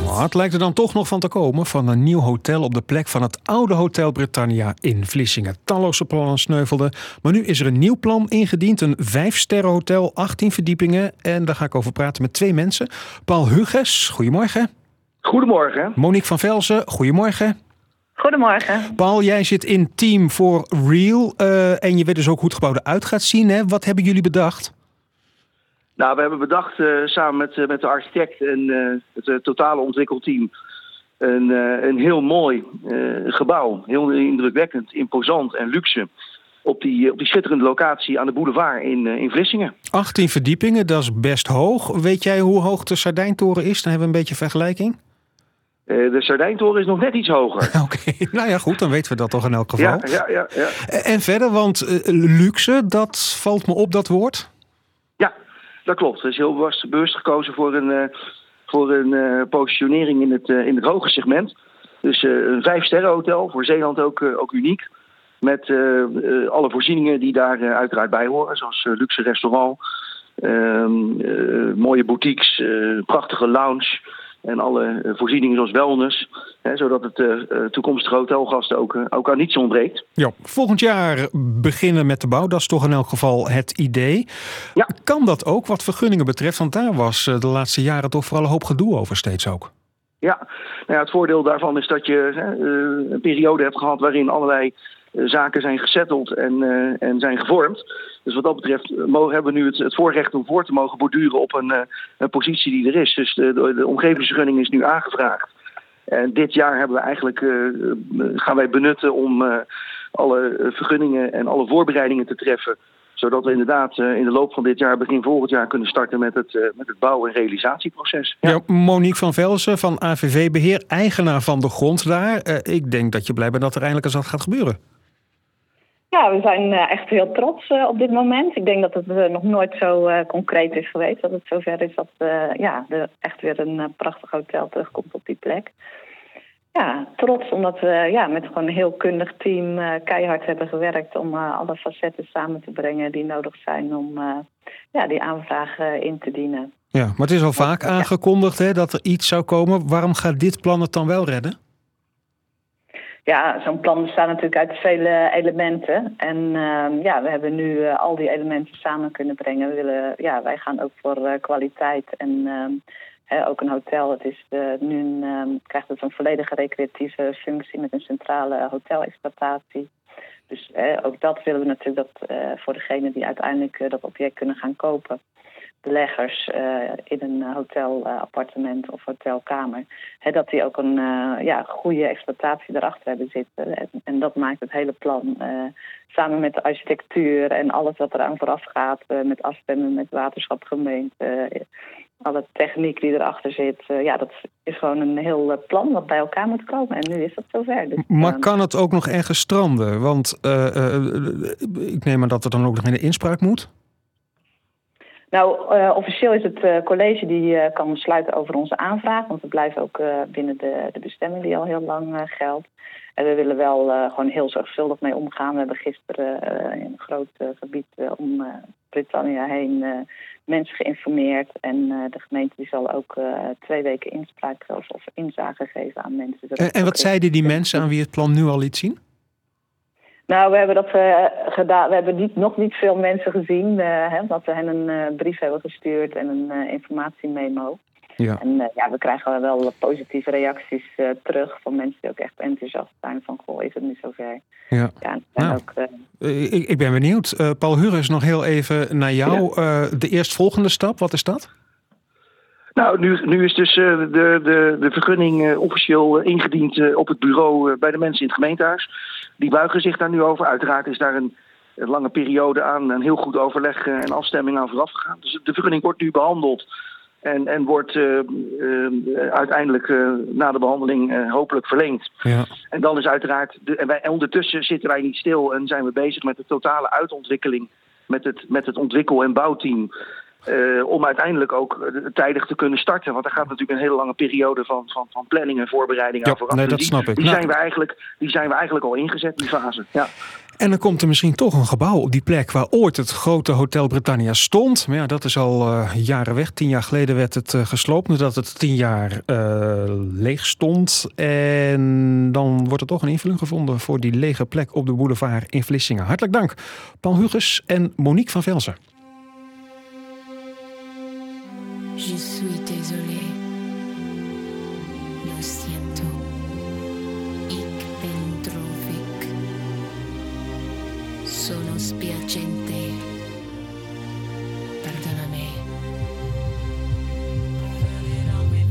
Maar het lijkt er dan toch nog van te komen van een nieuw hotel op de plek van het oude Hotel Britannia in Vlissingen. Talloze plannen sneuvelden, maar nu is er een nieuw plan ingediend. Een 5-sterren hotel, 18 verdiepingen. En daar ga ik over praten met 2 mensen. Paul Huges, goedemorgen. Goedemorgen. Monique van Velzen, goedemorgen. Goedemorgen. Paul, jij zit in team voor Real en je weet dus ook hoe het gebouw eruit gaat zien. Hè? Wat hebben jullie bedacht? Nou, we hebben bedacht samen met de architect en het totale ontwikkelteam een heel mooi gebouw. Heel indrukwekkend, imposant en luxe. Op die schitterende locatie aan de boulevard in Vlissingen. 18 verdiepingen, dat is best hoog. Weet jij hoe hoog de Sardijntoren is? Dan hebben we een beetje vergelijking. De Sardijntoren is nog net iets hoger. Oké, nou ja, goed, dan weten we dat toch in elk geval. Ja. En verder, want luxe, dat valt me op, dat woord. Ja, dat klopt. Er is heel bewust gekozen voor een positionering in het hoge segment. Dus een 5-sterren hotel, voor Zeeland ook uniek. Met alle voorzieningen die daar uiteraard bij horen. Zoals luxe restaurant, mooie boutiques, prachtige lounge. En alle voorzieningen zoals wellness. Zodat het toekomstige hotelgasten ook aan niets ontbreekt. Ja, volgend jaar beginnen met de bouw. Dat is toch in elk geval het idee. Ja. Kan dat ook wat vergunningen betreft? Want daar was de laatste jaren toch vooral een hoop gedoe over steeds ook. Ja, nou ja, het voordeel daarvan is dat je een periode hebt gehad waarin allerlei zaken zijn gesetteld en zijn gevormd. Dus wat dat betreft hebben we nu het voorrecht om voor te mogen borduren op een positie die er is. Dus de omgevingsvergunning is nu aangevraagd. En dit jaar hebben we eigenlijk, gaan wij benutten om alle vergunningen en alle voorbereidingen te treffen. Zodat we inderdaad in de loop van dit jaar, begin volgend jaar, kunnen starten met het bouw- en realisatieproces. Ja, Monique van Velzen van AVV Beheer, eigenaar van de grond daar. Ik denk dat je blij bent dat er eindelijk eens wat gaat gebeuren. Ja, we zijn echt heel trots op dit moment. Ik denk dat het nog nooit zo concreet is geweest. Dat het zover is dat er echt weer een prachtig hotel terugkomt op die plek. Ja, trots omdat we met gewoon een heel kundig team keihard hebben gewerkt om alle facetten samen te brengen die nodig zijn om die aanvraag in te dienen. Ja, maar het is al vaak aangekondigd hè, dat er iets zou komen. Waarom gaat dit plan het dan wel redden? Ja, zo'n plan bestaat natuurlijk uit vele elementen. En we hebben nu al die elementen samen kunnen brengen. Wij gaan ook voor kwaliteit en ook een hotel. Het is krijgt het een volledige recreatieve functie met een centrale hotelexploitatie. Dus ook dat willen we natuurlijk dat voor degenen die uiteindelijk dat object kunnen gaan kopen. Beleggers in een hotelappartement of hotelkamer. Dat die ook een goede exploitatie erachter hebben zitten. En dat maakt het hele plan samen met de architectuur en alles wat eraan vooraf gaat. Met afstemmen met waterschapgemeente. Alle techniek die erachter zit. Dat is gewoon een heel plan wat bij elkaar moet komen. En nu is dat zover. Dus, maar kan het ook nog ergens stranden? Want ik neem aan dat er dan ook nog in de inspraak moet. Nou, officieel is het college die kan besluiten over onze aanvraag. Want we blijven ook binnen de bestemming die al heel lang geldt. En we willen wel gewoon heel zorgvuldig mee omgaan. We hebben gisteren in een groot gebied om Britannia heen mensen geïnformeerd. En de gemeente die zal ook 2 weken inspraak of inzage geven aan mensen. En wat zeiden die mensen aan wie het plan nu al liet zien? Nou, we hebben dat gedaan. We hebben nog niet veel mensen gezien. Dat we hen een brief hebben gestuurd en een informatiememo. Ja. En we krijgen wel positieve reacties terug van mensen die ook echt enthousiast zijn. Van, goh, is het nu zover? Ja. Ik ben benieuwd. Paul Huges, nog heel even naar jou. Ja. De eerstvolgende stap, wat is dat? Nou, nu is dus de vergunning officieel ingediend op het bureau bij de mensen in het gemeentehuis. Die buigen zich daar nu over. Uiteraard is daar een lange periode aan een heel goed overleg en afstemming aan vooraf gegaan. Dus de vergunning wordt nu behandeld en wordt uiteindelijk na de behandeling hopelijk verlengd. Ja. En dan is uiteraard, ondertussen zitten wij niet stil en zijn we bezig met de totale uitontwikkeling met het ontwikkel- en bouwteam. Om uiteindelijk ook tijdig te kunnen starten. Want er gaat natuurlijk een hele lange periode van planning en voorbereiding aan vooraf. Nee, dat snap ik. Die zijn we eigenlijk al ingezet, die fase. Ja. En dan komt er misschien toch een gebouw op die plek waar ooit het grote Hotel Britannia stond. Maar ja, dat is al jaren weg. 10 jaar geleden werd het gesloopt, nadat het 10 jaar leeg stond. En dan wordt er toch een invulling gevonden voor die lege plek op de boulevard in Vlissingen. Hartelijk dank, Paul Huges en Monique van Velzen. Je suis désolé. Lo siento. Ik ben droevig. Sono spiacente.